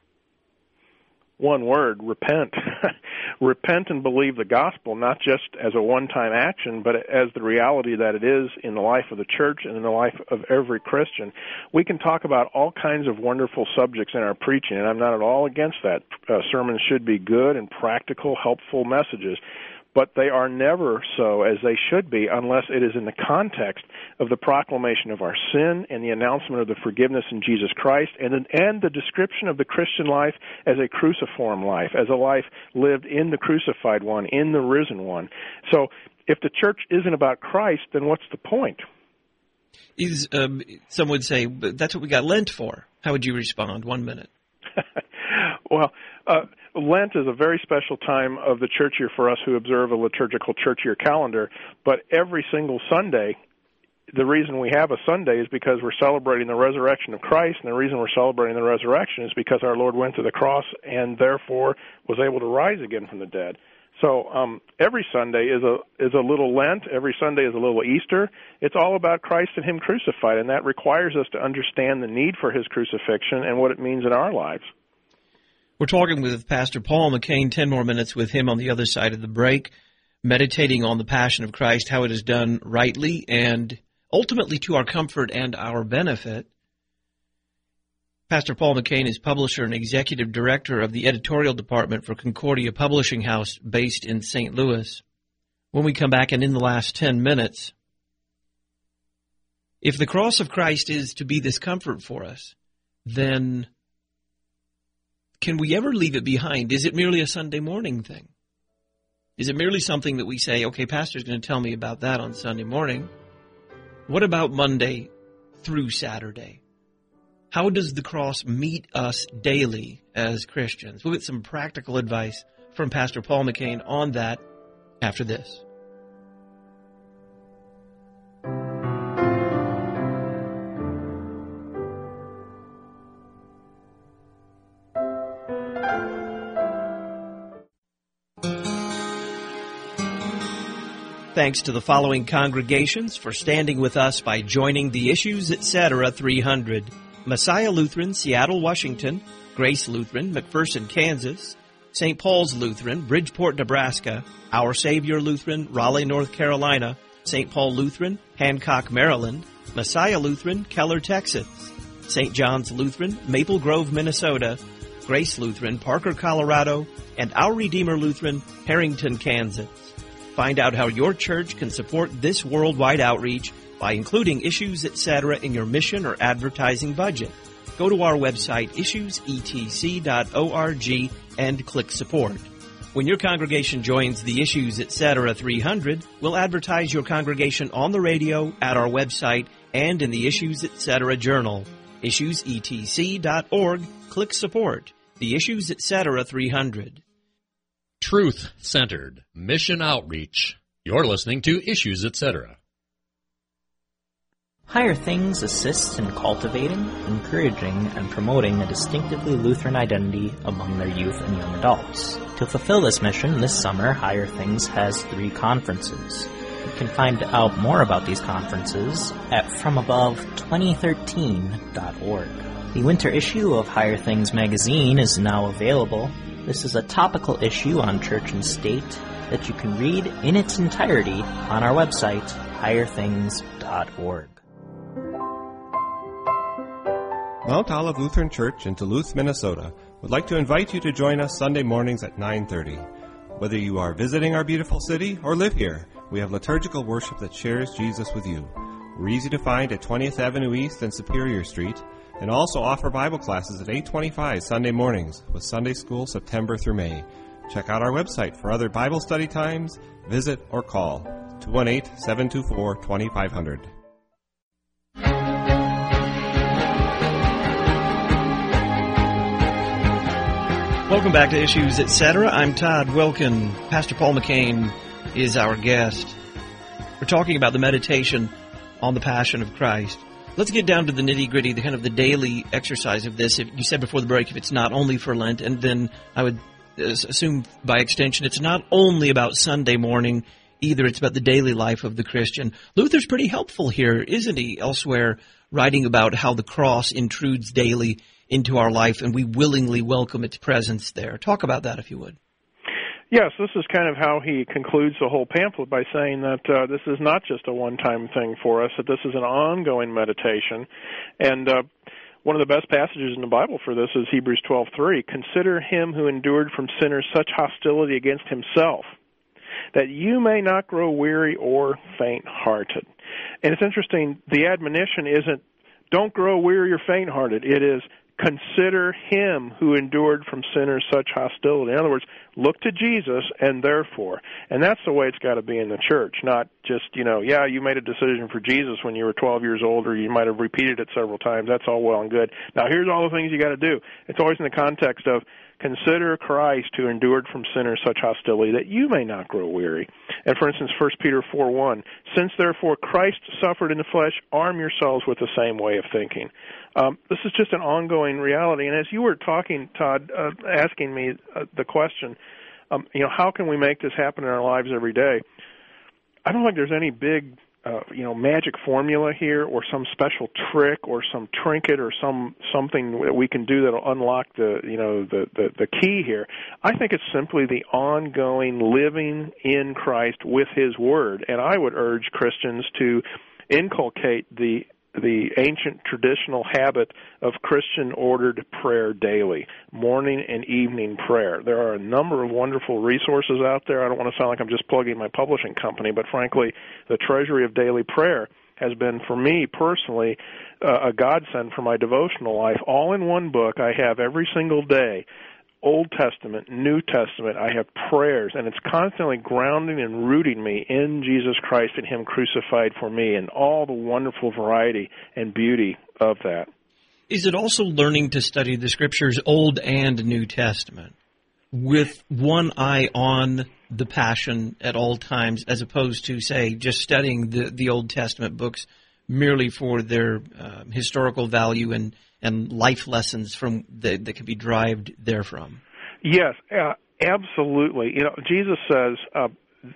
One word, repent. Repent and believe the gospel, not just as a one-time action, but as the reality that it is in the life of the church and in the life of every Christian. We can talk about all kinds of wonderful subjects in our preaching, and I'm not at all against that. Uh, sermons should be good and practical, helpful messages. but they are never so as they should be unless it is in the context of the proclamation of our sin and the announcement of the forgiveness in Jesus Christ, and, and the description of the Christian life as a cruciform life, as a life lived in the crucified one, in the risen one. So if the church isn't about Christ, then what's the point? Is, um, some would say, but that's what we got Lent for. How would you respond? One minute. Well, uh, Lent is a very special time of the church year for us who observe a liturgical church year calendar, but every single Sunday, the reason we have a Sunday is because we're celebrating the resurrection of Christ, and the reason we're celebrating the resurrection is because our Lord went to the cross and therefore was able to rise again from the dead. So um, every Sunday is a is a little Lent. Every Sunday is a little Easter. It's all about Christ and Him crucified, and that requires us to understand the need for His crucifixion and what it means in our lives. We're talking with Pastor Paul McCain, ten more minutes with him on the other side of the break, meditating on the Passion of Christ, how it is done rightly and ultimately to our comfort and our benefit. Pastor Paul McCain is publisher and executive director of the editorial department for Concordia Publishing House based in Saint Louis. When we come back, and in the last ten minutes, if the cross of Christ is to be this comfort for us, then can we ever leave it behind? Is it merely a Sunday morning thing? Is it merely something that we say, okay, Pastor's going to tell me about that on Sunday morning? What about Monday through Saturday? How does the cross meet us daily as Christians? We'll get some practical advice from Pastor Paul McCain on that after this. Thanks to the following congregations for standing with us by joining the Issues Etc. three hundred. Messiah Lutheran, Seattle, Washington; Grace Lutheran, McPherson, Kansas; Saint Paul's Lutheran, Bridgeport, Nebraska; Our Savior Lutheran, Raleigh, North Carolina; Saint Paul Lutheran, Hancock, Maryland; Messiah Lutheran, Keller, Texas; Saint John's Lutheran, Maple Grove, Minnesota; Grace Lutheran, Parker, Colorado; and Our Redeemer Lutheran, Harrington, Kansas. Find out how your church can support this worldwide outreach by including Issues Etc. in your mission or advertising budget. Go to our website, issues e t c dot org, and click Support. When your congregation joins the Issues Etc. three hundred, we'll advertise your congregation on the radio, at our website, and in the Issues Etc. Journal. issues e t c dot org, click Support. The Issues Etc. three hundred. Truth-centered mission outreach. You're listening to Issues Etc. Higher Things assists in cultivating, encouraging, and promoting a distinctively Lutheran identity among their youth and young adults. To fulfill this mission, this summer, Higher Things has three conferences. You can find out more about these conferences at from above twenty thirteen dot org. The winter issue of Higher Things magazine is now available. This is a topical issue on church and state that you can read in its entirety on our website, higher things dot org. Mount Olive Lutheran Church in Duluth, Minnesota would like to invite you to join us Sunday mornings at nine thirty. Whether you are visiting our beautiful city or live here, we have liturgical worship that shares Jesus with you. We're easy to find at twentieth Avenue East and Superior Street, and also offer Bible classes at eight twenty-five Sunday mornings with Sunday School September through May. Check out our website for other Bible study times, visit, or call two one eight, seven two four, two five zero zero. Welcome back to Issues Etc. I'm Todd Wilkin. Pastor Paul McCain is our guest. We're talking about the meditation on the Passion of Christ. Let's get down to the nitty-gritty, the kind of the daily exercise of this. If, you said before the break, if it's not only for Lent, and then I would assume by extension it's not only about Sunday morning either. It's about the daily life of the Christian. Luther's pretty helpful here, isn't he, elsewhere, writing about how the cross intrudes daily into our life, and we willingly welcome its presence there. Talk about that, if you would. Yes, this is kind of how he concludes the whole pamphlet by saying that uh, this is not just a one-time thing for us, that this is an ongoing meditation. And uh, one of the best passages in the Bible for this is Hebrews twelve three. Consider him who endured from sinners such hostility against himself, that you may not grow weary or faint-hearted. And it's interesting, the admonition isn't, don't grow weary or faint-hearted. It is, consider him who endured from sinners such hostility. In other words, look to Jesus and therefore. And that's the way it's got to be in the church, not just, you know, yeah, you made a decision for Jesus when you were twelve years old, or you might have repeated it several times. That's all well and good. Now, here's all the things you got to do. It's always in the context of, consider Christ who endured from sinners such hostility that you may not grow weary. And for instance, First Peter four one, since therefore Christ suffered in the flesh, arm yourselves with the same way of thinking. Um, this is just an ongoing reality. And as you were talking, Todd, uh, asking me uh, the question, um, you know, how can we make this happen in our lives every day? I don't think there's any big Uh, you know, magic formula here, or some special trick, or some trinket, or some something that we can do that'll unlock the, you know, the, the the key here. I think it's simply the ongoing living in Christ with His Word, and I would urge Christians to inculcate the the ancient traditional habit of Christian ordered prayer daily, morning and evening prayer. There are a number of wonderful resources out there. I don't want to sound like I'm just plugging my publishing company, but frankly, the Treasury of Daily Prayer has been, for me personally, uh, a godsend for my devotional life. All in one book I have every single day. Old Testament, New Testament, I have prayers, and it's constantly grounding and rooting me in Jesus Christ and Him crucified for me, and all the wonderful variety and beauty of that. Is it also learning to study the Scriptures, Old and New Testament, with one eye on the Passion at all times, as opposed to, say, just studying the, the Old Testament books merely for their uh, historical value and and life lessons from the, that can be derived therefrom? Yes, uh, absolutely. You know, Jesus says, uh,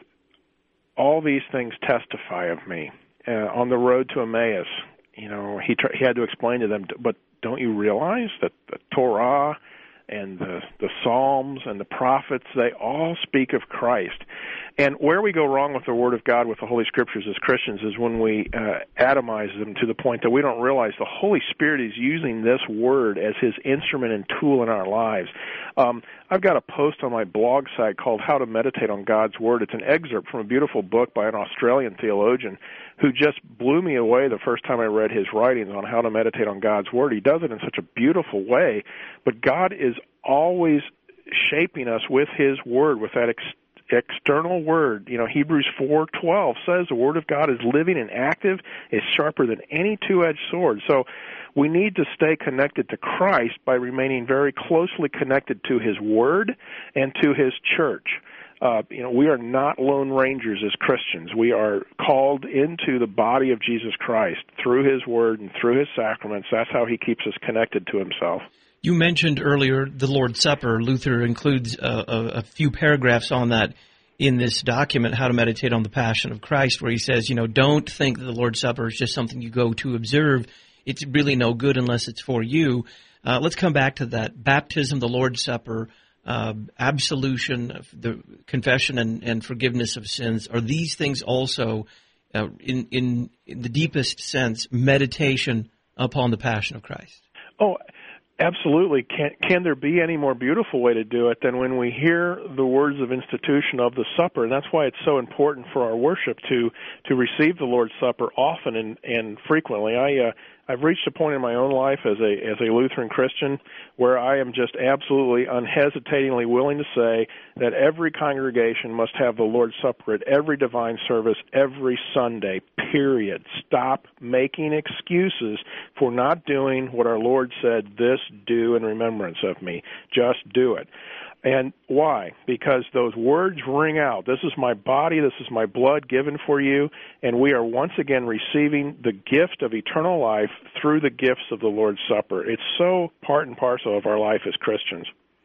all these things testify of me. Uh, on the road to Emmaus, you know, he, tr- he had to explain to them, but don't you realize that the Torah and the, the Psalms and the prophets, they all speak of Christ. And where we go wrong with the Word of God, with the Holy Scriptures as Christians, is when we uh, atomize them to the point that we don't realize the Holy Spirit is using this Word as His instrument and tool in our lives. Um, I've got a post on my blog site called How to Meditate on God's Word. It's an excerpt from a beautiful book by an Australian theologian who just blew me away the first time I read his writings on how to meditate on God's Word. He does it in such a beautiful way, but God is always shaping us with His Word, with that ex- external Word. You know, Hebrews four twelve says the Word of God is living and active, is sharper than any two-edged sword. So we need to stay connected to Christ by remaining very closely connected to His Word and to His church. Uh, you know, we are not lone rangers as Christians. We are called into the body of Jesus Christ through His Word and through His sacraments. That's how He keeps us connected to Himself. You mentioned earlier the Lord's Supper. Luther includes a, a, a few paragraphs on that in this document, How to Meditate on the Passion of Christ, where he says, you know, don't think that the Lord's Supper is just something you go to observe. It's really no good unless it's for you. Uh, let's come back to that. Baptism, the Lord's Supper, uh, absolution, the confession and, and forgiveness of sins. Are these things also, uh, in, in, in the deepest sense, meditation upon the Passion of Christ? Oh, absolutely. Can, can there be any more beautiful way to do it than when we hear the words of institution of the supper? And that's why it's so important for our worship to to receive the Lord's Supper often and, and frequently. I uh, I've reached a point in my own life as a as a Lutheran Christian where I am just absolutely unhesitatingly willing to say that every congregation must have the Lord's Supper at every divine service every Sunday, period. Stop making excuses for not doing what our Lord said, this do in remembrance of me. Just do it. And why? Because those words ring out. This is my body, this is my blood given for you, and we are once again receiving the gift of eternal life through the gifts of the Lord's Supper. It's so part and parcel of our life as Christians.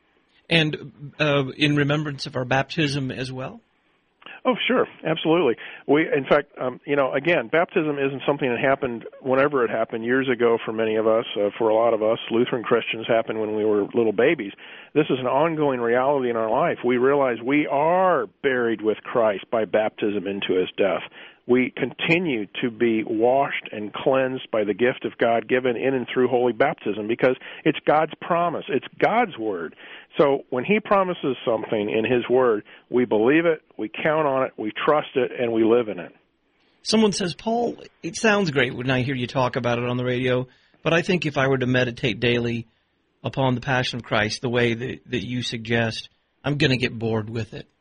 And uh, in remembrance of our baptism as well? Oh, sure, absolutely. We, in fact, um, you know, again, baptism isn't something that happened whenever it happened years ago for many of us. Uh, for a lot of us, Lutheran Christians, happened when we were little babies. This is an ongoing reality in our life. We realize we are buried with Christ by baptism into His death. we continue to be washed and cleansed by the gift of God given in and through holy baptism, because it's God's promise. It's God's word. So when he promises something in his word, we believe it, we count on it, we trust it, and we live in it. Someone says, Paul, it sounds great when I hear you talk about it on the radio, but I think if I were to meditate daily upon the Passion of Christ the way that, that you suggest, I'm going to get bored with it.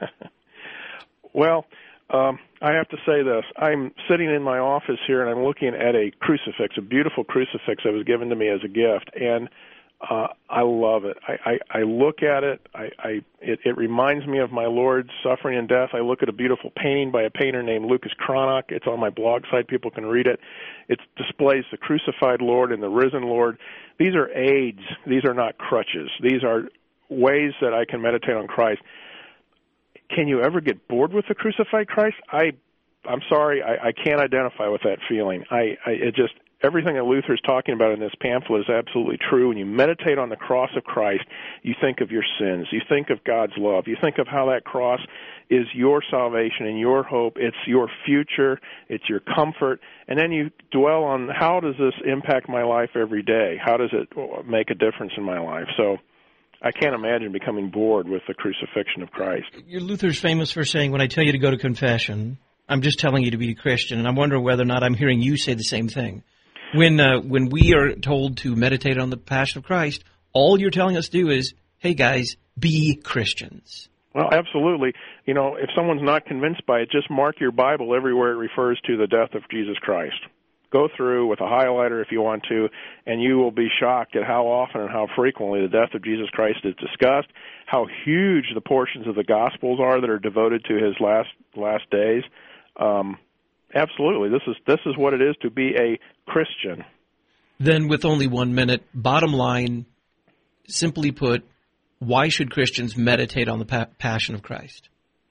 Well, um, I have to say this. I'm sitting in my office here, and I'm looking at a crucifix, a beautiful crucifix that was given to me as a gift, and uh, I love it. I, I, I look at it. I, I it, it reminds me of my Lord's suffering and death. I look at a beautiful painting by a painter named Lucas Cranach. It's on my blog site. People can read it. It displays the crucified Lord and the risen Lord. These are aids. These are not crutches. These are ways that I can meditate on Christ. Can you ever get bored with the crucified Christ? I, I'm sorry, I, I can't identify with that feeling. I, I, it just everything that Luther is talking about in this pamphlet is absolutely true. When you meditate on the cross of Christ, you think of your sins. You think of God's love. You think of how that cross is your salvation and your hope. It's your future. It's your comfort. And then you dwell on, how does this impact my life every day? How does it make a difference in my life? So I can't imagine becoming bored with the crucifixion of Christ. Your Luther's famous for saying, when I tell you to go to confession, I'm just telling you to be a Christian. And I'm wondering whether or not I'm hearing you say the same thing. When uh, when we are told to meditate on the Passion of Christ, all you're telling us to do is, hey, guys, be Christians. Well, absolutely. You know, if someone's not convinced by it, just mark your Bible everywhere it refers to the death of Jesus Christ. Go through with a highlighter if you want to, and you will be shocked at how often and how frequently the death of Jesus Christ is discussed, how huge the portions of the Gospels are that are devoted to his last last days. Um, absolutely, this is this is what it is to be a Christian. Then, with only one minute, bottom line, simply put, why should Christians meditate on the pa- Passion of Christ?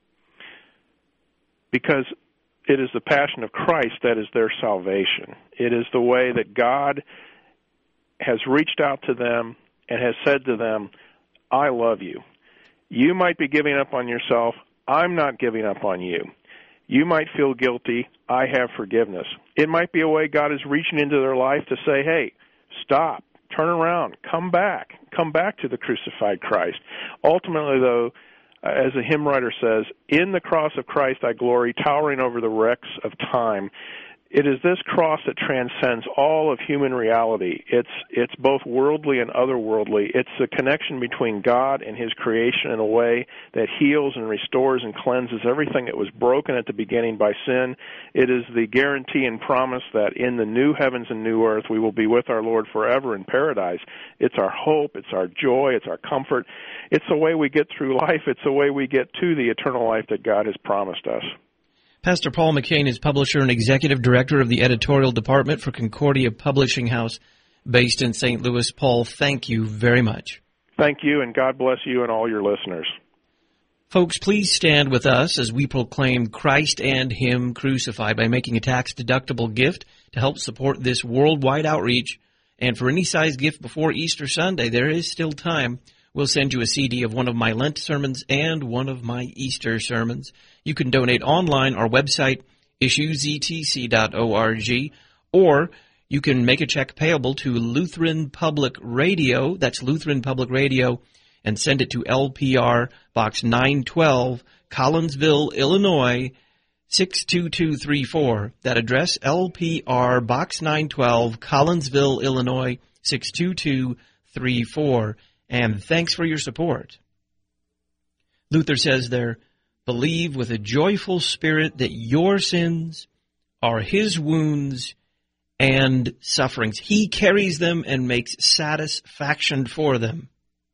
Because it is the passion of Christ that is their salvation. It is the way that God has reached out to them and has said to them, I love you. You might be giving up on yourself. I'm not giving up on you. You might feel guilty. I have forgiveness. It might be a way God is reaching into their life to say, hey, stop, turn around, come back, come back to the crucified Christ. Ultimately, though, as a hymn writer says, in the cross of Christ I glory, towering over the wrecks of time. It is this cross that transcends all of human reality. It's it's both worldly and otherworldly. It's the connection between God and his creation in a way that heals and restores and cleanses everything that was broken at the beginning by sin. It is the guarantee and promise that in the new heavens and new earth we will be with our Lord forever in paradise. It's our hope. It's our joy. It's our comfort. It's the way we get through life. It's the way we get to the eternal life that God has promised us. Pastor Paul McCain is publisher and executive director of the editorial department for Concordia Publishing House, based in Saint Louis. Paul, thank you very much. Thank you, and God bless you and all your listeners. Folks, please stand with us as we proclaim Christ and Him crucified by making a tax-deductible gift to help support this worldwide outreach. And for any size gift before Easter Sunday, there is still time. We'll send you a C D of one of my Lent sermons and one of my Easter sermons. You can donate online, our website, issues e t c dot org, or you can make a check payable to Lutheran Public Radio, that's Lutheran Public Radio, and send it to L P R, Box nine twelve, Collinsville, Illinois, six two two three four. That address, L P R, Box nine twelve, Collinsville, Illinois, six two two three four. And thanks for your support. Luther says there, believe with a joyful spirit that your sins are his wounds and sufferings. He carries them and makes satisfaction for them.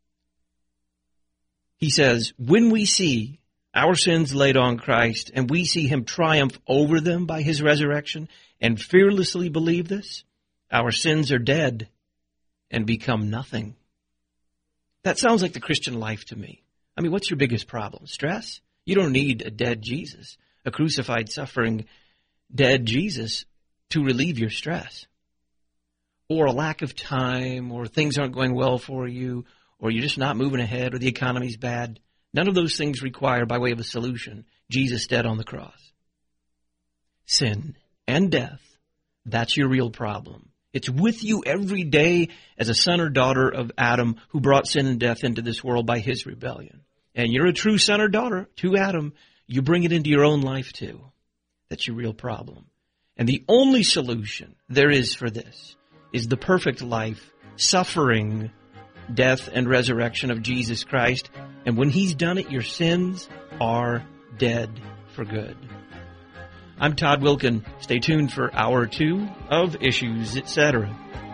He says, when we see our sins laid on Christ and we see him triumph over them by his resurrection and fearlessly believe this, our sins are dead and become nothing. That sounds like the Christian life to me. I mean, what's your biggest problem? Stress? You don't need a dead Jesus, a crucified, suffering, dead Jesus to relieve your stress. Or a lack of time, or things aren't going well for you, or you're just not moving ahead, or the economy's bad. None of those things require, by way of a solution, Jesus dead on the cross. sin and death, that's your real problem. It's with you every day as a son or daughter of Adam who brought sin and death into this world by his rebellion. And you're a true son or daughter to Adam. You bring it into your own life too. That's your real problem. And the only solution there is for this is the perfect life, suffering, death, and resurrection of Jesus Christ. And when he's done it, your sins are dead for good. I'm Todd Wilkin. Stay tuned for hour two of Issues, et cetera.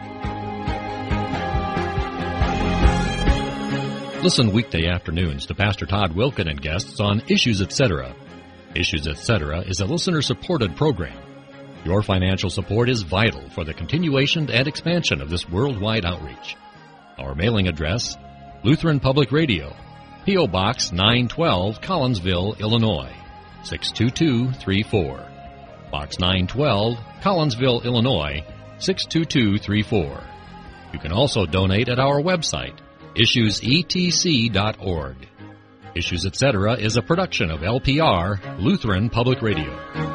Listen weekday afternoons to Pastor Todd Wilkin and guests on Issues, et cetera. Issues, et cetera is a listener-supported program. Your financial support is vital for the continuation and expansion of this worldwide outreach. Our mailing address, Lutheran Public Radio, P O. Box nine twelve, Collinsville, Illinois, six two two three four. Box nine twelve, Collinsville, Illinois, six two two three four. You can also donate at our website, issues e t c dot org. Issues, et cetera is a production of L P R, Lutheran Public Radio.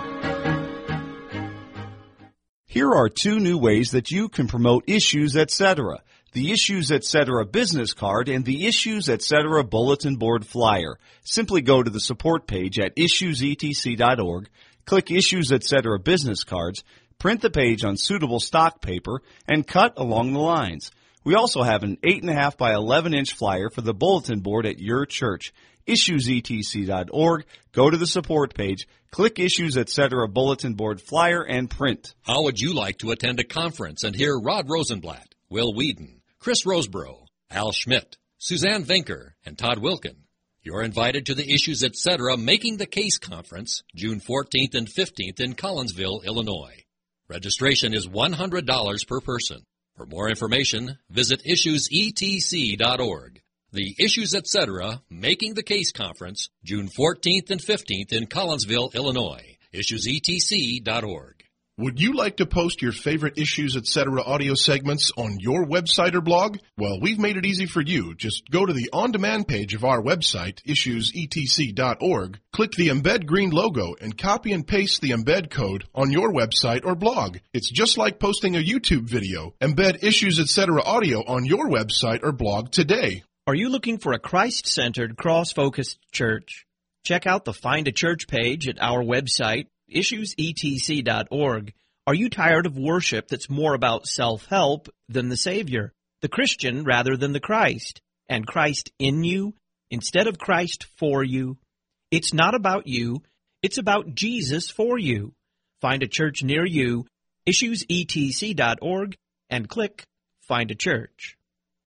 Here are two new ways that you can promote Issues, et cetera. The Issues, et cetera business card and the Issues, et cetera bulletin board flyer. Simply go to the support page at issues e t c dot org, click Issues, et cetera business cards, print the page on suitable stock paper, and cut along the lines. We also have an eight point five by eleven inch flyer for the bulletin board at your church. issues e t c dot org. Go to the support page, click Issues, et cetera bulletin board flyer, and print. How would you like to attend a conference and hear Rod Rosenblatt, Will Whedon, Chris Roseborough, Al Schmidt, Suzanne Venker, and Todd Wilkin? You're invited to the Issues, et cetera Making the Case Conference, June fourteenth and fifteenth in Collinsville, Illinois. Registration is one hundred dollars per person. For more information, visit issues e t c dot org. The Issues, et cetera Making the Case Conference, June fourteenth and fifteenth in Collinsville, Illinois. issues e t c dot org. Would you like to post your favorite Issues, et cetera audio segments on your website or blog? Well, we've made it easy for you. Just go to the on-demand page of our website, issues e t c dot org, click the Embed Green logo, and copy and paste the embed code on your website or blog. It's just like posting a YouTube video. Embed Issues, et cetera audio on your website or blog today. Are you looking for a Christ-centered, cross-focused church? Check out the Find a Church page at our website, issues e t c dot org. Are you tired of worship that's more about self-help than the Savior, the Christian rather than the Christ, and Christ in you instead of Christ for you? It's not about you. It's about Jesus for you. Find a church near you, issues e t c dot org, and click Find a Church.